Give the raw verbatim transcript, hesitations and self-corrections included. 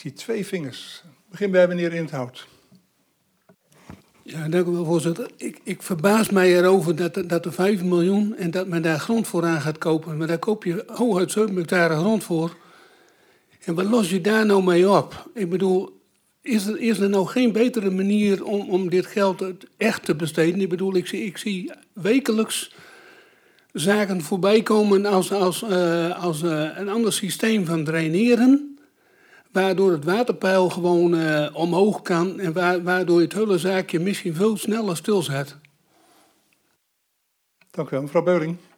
zie twee vingers. Begin bij meneer Inthout. Ja, dank u wel, voorzitter. Ik, ik verbaas mij erover dat, dat er vijf miljoen en dat men daar grond voor aan gaat kopen. Maar daar koop je hooguit zeven hectare grond voor. En wat los je daar nou mee op? Ik bedoel, is er, is er nou geen betere manier om, om dit geld echt te besteden? Ik bedoel, ik zie, ik zie wekelijks zaken voorbij komen als, als, uh, als uh, een ander systeem van draineren, waardoor het waterpeil gewoon uh, omhoog kan en wa- waardoor je het hele zaakje misschien veel sneller stilzet. Dank u wel, mevrouw Beuring.